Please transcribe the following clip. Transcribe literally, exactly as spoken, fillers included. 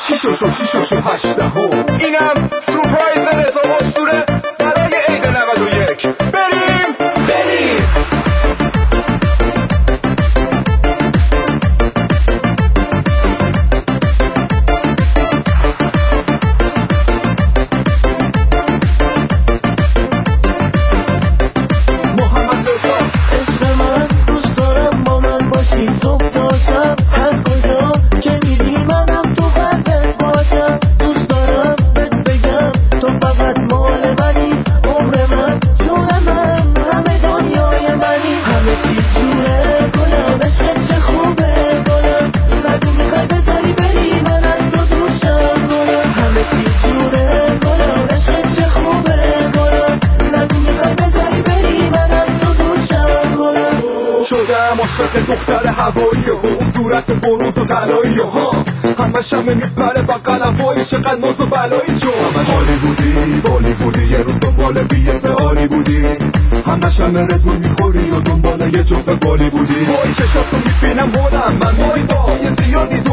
چی شو شو چی شو شو هشته ها. اینم سورپرایز رضا اسطوره برای عید نود و یک. بریم بریم شدم عاشق دختر هوایی و اون صورت بروز و طلایی ها. همش همه میپره بقلم وای چقدر ناز و بلایی جو. همه حالی بودی بالی بودی یه روز دنبال بیه عالی بودی. همش همه رتون میخوری و دنبال یه جفت بالی بودی. وای چشاتو میبینم بودم من وای با یه زیادی